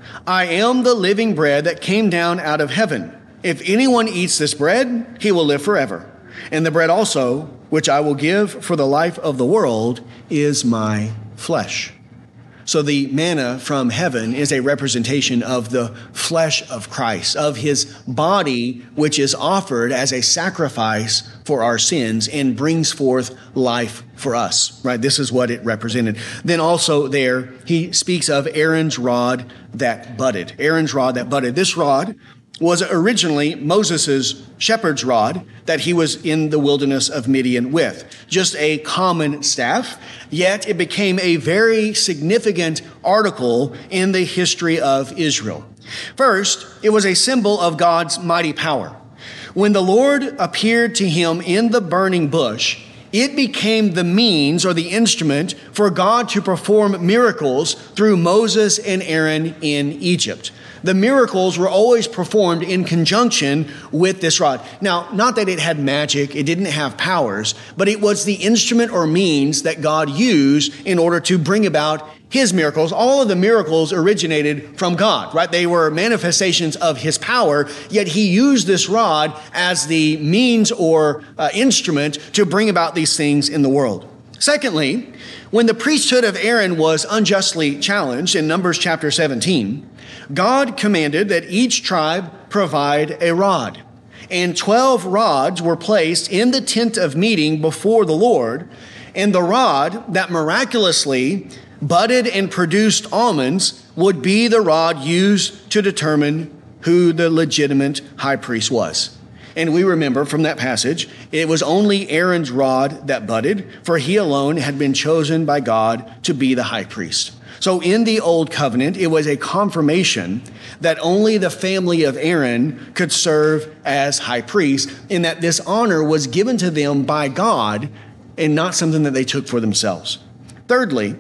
I am the living bread that came down out of heaven. If anyone eats this bread, he will live forever. And the bread also, which I will give for the life of the world, is my flesh. So the manna from heaven is a representation of the flesh of Christ, of his body, which is offered as a sacrifice for our sins and brings forth life for us, right? This is what it represented. Then also there, he speaks of Aaron's rod that budded. Aaron's rod that budded. This rod was originally Moses' shepherd's rod that he was in the wilderness of Midian with. Just a common staff, yet it became a very significant article in the history of Israel. First, it was a symbol of God's mighty power. When the Lord appeared to him in the burning bush, it became the means or the instrument for God to perform miracles through Moses and Aaron in Egypt. The miracles were always performed in conjunction with this rod. Now, not that it had magic, it didn't have powers, but it was the instrument or means that God used in order to bring about his miracles. All of the miracles originated from God, right? They were manifestations of his power, yet he used this rod as the means or uh, instrument to bring about these things in the world. Secondly, when the priesthood of Aaron was unjustly challenged in Numbers chapter seventeen, God commanded that each tribe provide a rod. And twelve rods were placed in the tent of meeting before the Lord. And the rod that miraculously budded and produced almonds would be the rod used to determine who the legitimate high priest was. And we remember from that passage, it was only Aaron's rod that budded, for he alone had been chosen by God to be the high priest. So in the Old Covenant, it was a confirmation that only the family of Aaron could serve as high priest, in that this honor was given to them by God and not something that they took for themselves. Thirdly,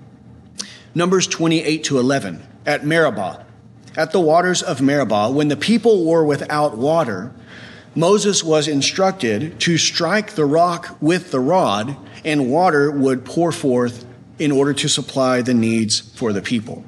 Numbers twenty-eight to eleven, at Meribah, at the waters of Meribah, when the people were without water, Moses was instructed to strike the rock with the rod, and water would pour forth in order to supply the needs for the people.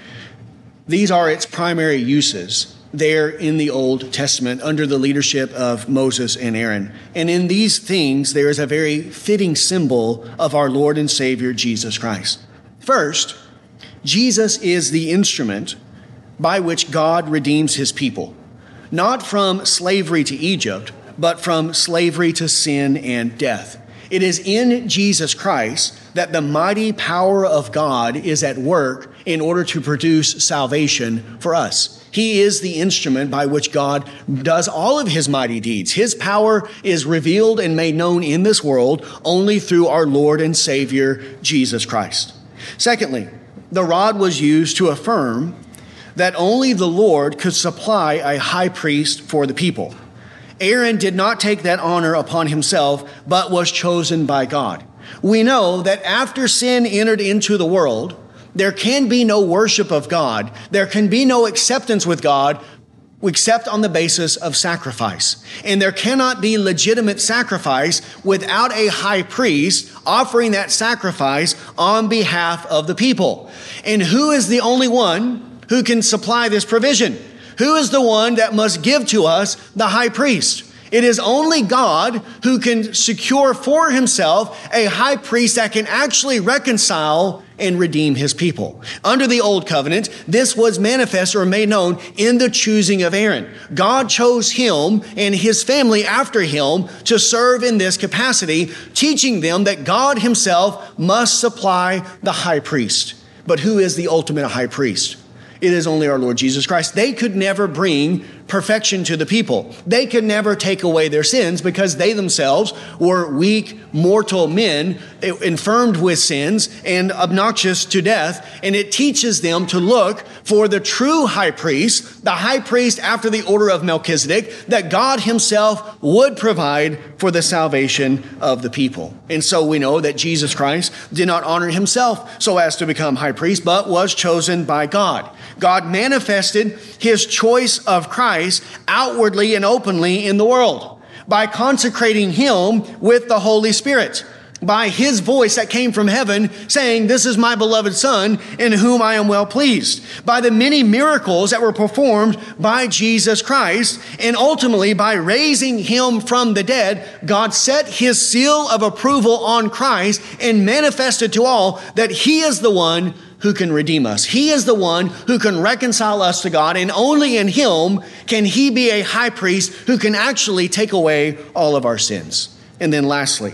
These are its primary uses there in the Old Testament under the leadership of Moses and Aaron. And in these things, there is a very fitting symbol of our Lord and Savior, Jesus Christ. First, Jesus is the instrument by which God redeems his people, not from slavery to Egypt, but from slavery to sin and death. It is in Jesus Christ that the mighty power of God is at work in order to produce salvation for us. He is the instrument by which God does all of his mighty deeds. His power is revealed and made known in this world only through our Lord and Savior, Jesus Christ. Secondly, the rod was used to affirm that only the Lord could supply a high priest for the people. Aaron did not take that honor upon himself, but was chosen by God. We know that after sin entered into the world, there can be no worship of God. There can be no acceptance with God except on the basis of sacrifice. And there cannot be legitimate sacrifice without a high priest offering that sacrifice on behalf of the people. And who is the only one who can supply this provision? Who is the one that must give to us the high priest? It is only God who can secure for himself a high priest that can actually reconcile and redeem his people. Under the Old Covenant, this was manifest or made known in the choosing of Aaron. God chose him and his family after him to serve in this capacity, teaching them that God himself must supply the high priest. But who is the ultimate high priest? It is only our Lord Jesus Christ. They could never bring perfection to the people. They could never take away their sins because they themselves were weak, mortal men, infirmed with sins and obnoxious to death. And it teaches them to look for the true high priest, the high priest after the order of Melchizedek, that God himself would provide for the salvation of the people. And so we know that Jesus Christ did not honor himself so as to become high priest, but was chosen by God. God manifested his choice of Christ outwardly and openly in the world by consecrating him with the Holy Spirit, by his voice that came from heaven saying, "This is my beloved Son in whom I am well pleased," by the many miracles that were performed by Jesus Christ, and ultimately by raising him from the dead. God set his seal of approval on Christ and manifested to all that he is the one who can redeem us. He is the one who can reconcile us to God, and only in him can he be a high priest who can actually take away all of our sins. And then lastly,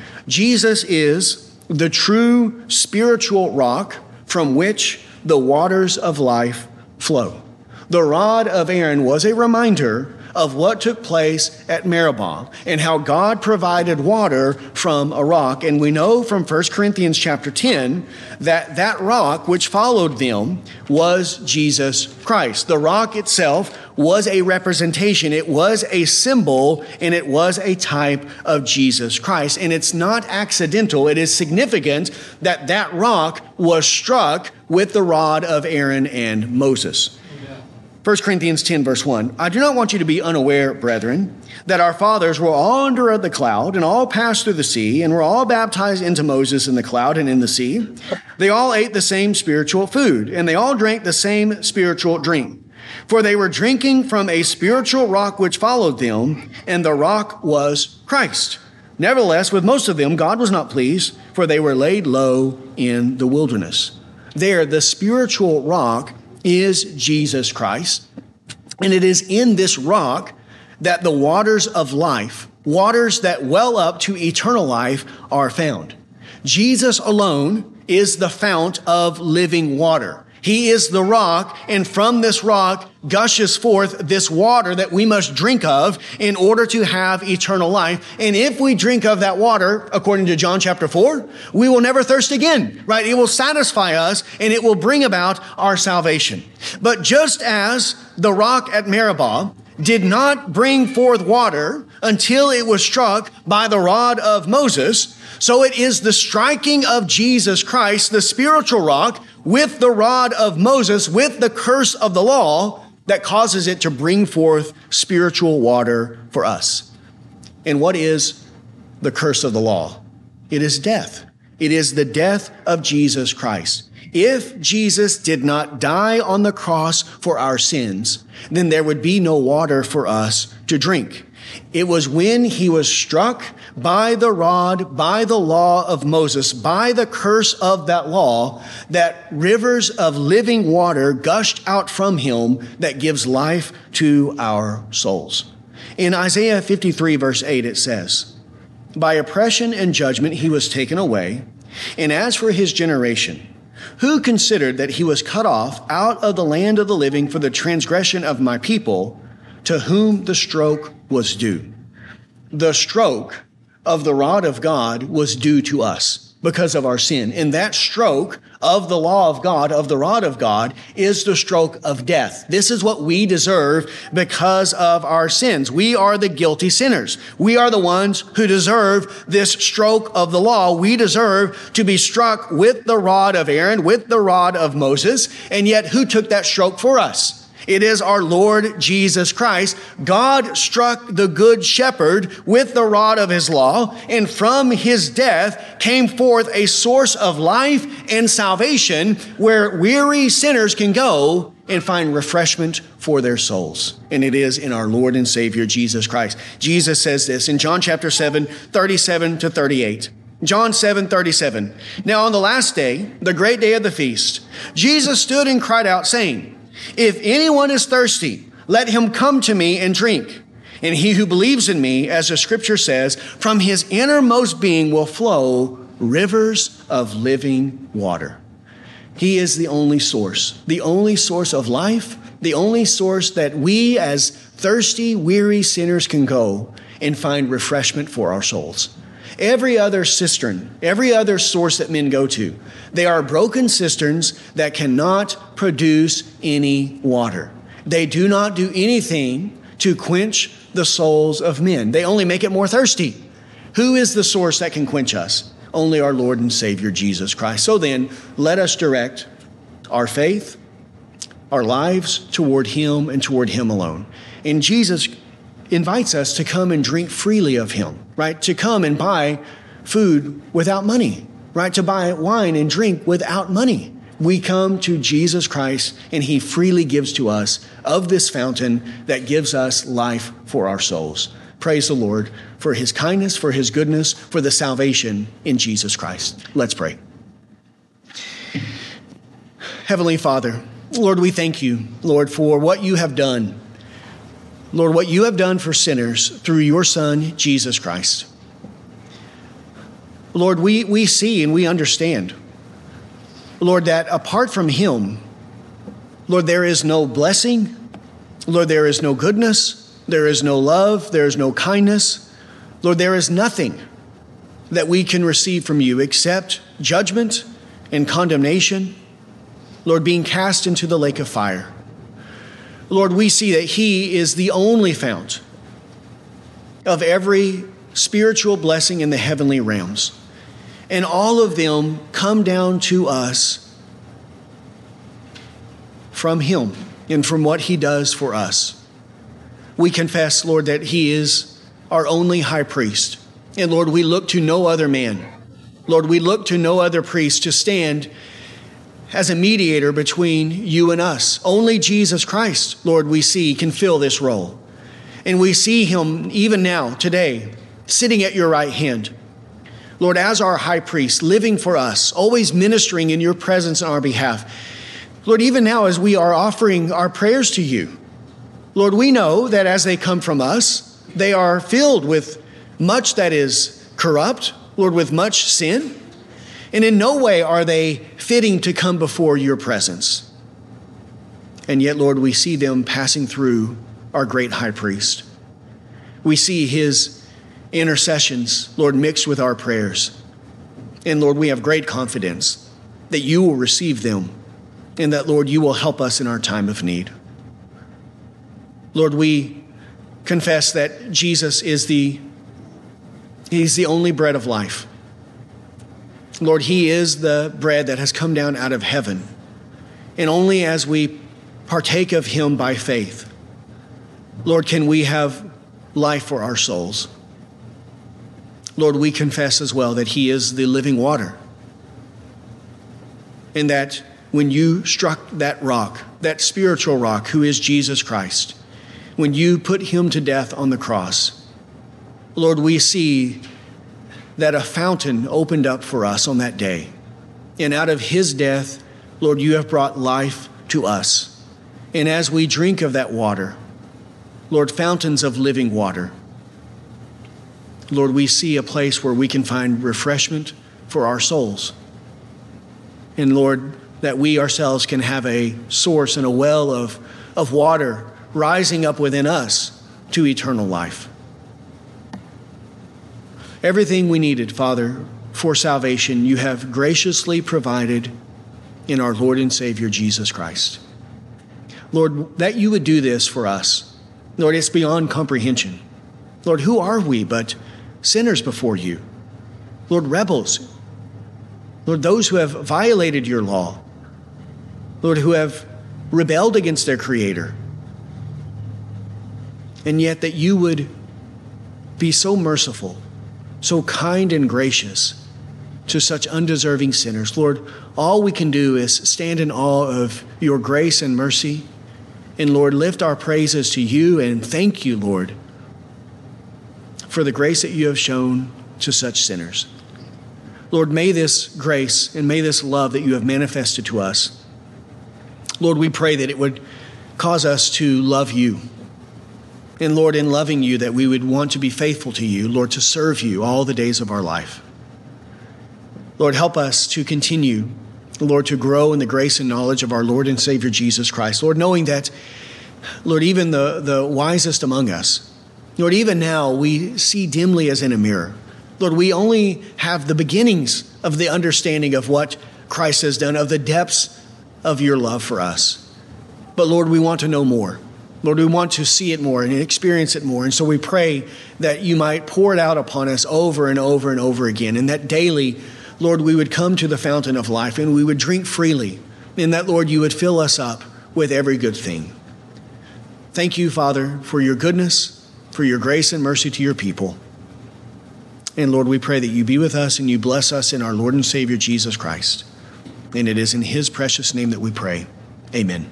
Jesus is the true spiritual rock from which the waters of life flow. The rod of Aaron was a reminder of what took place at Meribah and how God provided water from a rock. And we know from First Corinthians chapter ten that that rock which followed them was Jesus Christ. The rock itself was a representation, it was a symbol, and it was a type of Jesus Christ. And it's not accidental, it is significant that that rock was struck with the rod of Aaron and Moses. First Corinthians ten, verse one, "I do not want you to be unaware, brethren, that our fathers were all under the cloud and all passed through the sea and were all baptized into Moses in the cloud and in the sea. They all ate the same spiritual food, and they all drank the same spiritual drink. For they were drinking from a spiritual rock which followed them, and the rock was Christ. Nevertheless, with most of them, God was not pleased, for they were laid low in the wilderness." There, the spiritual rock is Jesus Christ. And it is in this rock that the waters of life, waters that well up to eternal life, are found. Jesus alone is the fount of living water. He is the rock, and from this rock gushes forth this water that we must drink of in order to have eternal life. And if we drink of that water, according to John chapter four, we will never thirst again, right? It will satisfy us and it will bring about our salvation. But just as the rock at Meribah did not bring forth water until it was struck by the rod of Moses, so it is the striking of Jesus Christ, the spiritual rock, with the rod of Moses, with the curse of the law, that causes it to bring forth spiritual water for us. And what is the curse of the law? It is death. It is the death of Jesus Christ. If Jesus did not die on the cross for our sins, then there would be no water for us to drink. It was when he was struck by the rod, by the law of Moses, by the curse of that law, that rivers of living water gushed out from him that gives life to our souls. In Isaiah fifty-three, verse eight, it says, "By oppression and judgment he was taken away. And as for his generation, who considered that he was cut off out of the land of the living for the transgression of my people, to whom the stroke was due?" The stroke of the rod of God was due to us because of our sin. And that stroke of the law of God, of the rod of God, is the stroke of death. This is what we deserve because of our sins. We are the guilty sinners. We are the ones who deserve this stroke of the law. We deserve to be struck with the rod of Aaron, with the rod of Moses. And yet, who took that stroke for us? It is our Lord Jesus Christ. God struck the good shepherd with the rod of his law, and from his death came forth a source of life and salvation where weary sinners can go and find refreshment for their souls. And it is in our Lord and Savior, Jesus Christ. Jesus says this in John chapter seven, thirty-seven to thirty-eight. John seven, thirty-seven. "Now on the last day, the great day of the feast, Jesus stood and cried out, saying, 'If anyone is thirsty, let him come to me and drink. And he who believes in me, as the scripture says, from his innermost being will flow rivers of living water.'" He is the only source, the only source of life, the only source that we as thirsty, weary sinners can go and find refreshment for our souls. Every other cistern, every other source that men go to, they are broken cisterns that cannot produce any water. They do not do anything to quench the souls of men. They only make it more thirsty. Who is the source that can quench us? Only our Lord and Savior, Jesus Christ. So then, let us direct our faith, our lives toward Him and toward Him alone. And Jesus invites us to come and drink freely of Him, right? To come and buy food without money, right? To buy wine and drink without money. We come to Jesus Christ and He freely gives to us of this fountain that gives us life for our souls. Praise the Lord for His kindness, for His goodness, for the salvation in Jesus Christ. Let's pray. Heavenly Father, Lord, we thank You, Lord, for what You have done. Lord, what You have done for sinners through Your Son, Jesus Christ. Lord, we, we see and we understand, Lord, that apart from Him, Lord, there is no blessing. Lord, there is no goodness. There is no love. There is no kindness. Lord, there is nothing that we can receive from You except judgment and condemnation. Lord, being cast into the lake of fire. Lord, we see that He is the only fount of every spiritual blessing in the heavenly realms. And all of them come down to us from Him and from what He does for us. We confess, Lord, that He is our only high priest. And Lord, we look to no other man. Lord, we look to no other priest to stand as a mediator between You and us. Only Jesus Christ, Lord, we see can fill this role. And we see Him even now, today, sitting at Your right hand. Lord, as our high priest, living for us, always ministering in Your presence on our behalf. Lord, even now as we are offering our prayers to You, Lord, we know that as they come from us, they are filled with much that is corrupt, Lord, with much sin. And in no way are they fitting to come before Your presence. And yet, Lord, we see them passing through our great high priest. We see His intercessions, Lord, mixed with our prayers. And Lord, we have great confidence that You will receive them and that, Lord, You will help us in our time of need. Lord, we confess that Jesus is the, He's the only bread of life. Lord, He is the bread that has come down out of heaven. And only as we partake of Him by faith, Lord, can we have life for our souls. Lord, we confess as well that He is the living water. And that when You struck that rock, that spiritual rock, who is Jesus Christ, when You put Him to death on the cross, Lord, we see that a fountain opened up for us on that day. And out of His death, Lord, You have brought life to us. And as we drink of that water, Lord, fountains of living water, Lord, we see a place where we can find refreshment for our souls. And Lord, that we ourselves can have a source and a well of, of water rising up within us to eternal life. Everything we needed, Father, for salvation, You have graciously provided in our Lord and Savior, Jesus Christ. Lord, that You would do this for us. Lord, it's beyond comprehension. Lord, who are we but sinners before You? Lord, rebels. Lord, those who have violated Your law. Lord, who have rebelled against their Creator. And yet that You would be so merciful, so kind and gracious to such undeserving sinners. Lord, all we can do is stand in awe of Your grace and mercy. And Lord, lift our praises to You and thank You, Lord, for the grace that You have shown to such sinners. Lord, may this grace and may this love that You have manifested to us, Lord, we pray that it would cause us to love You. And Lord, in loving You, that we would want to be faithful to You, Lord, to serve You all the days of our life. Lord, help us to continue Lord, to grow in the grace and knowledge of our Lord and Savior Jesus Christ. Lord, knowing that, Lord, even the, the wisest among us, Lord, even now we see dimly as in a mirror. Lord, we only have the beginnings of the understanding of what Christ has done, of the depths of your love for us. But Lord, we want to know more. Lord, we want to see it more and experience it more. And so we pray that you might pour it out upon us over and over and over again, and that daily, Lord, we would come to the fountain of life and we would drink freely, and that, Lord, you would fill us up with every good thing. Thank you, Father, for your goodness, for your grace and mercy to your people. And Lord, we pray that you be with us and you bless us in our Lord and Savior, Jesus Christ. And it is in his precious name that we pray. Amen.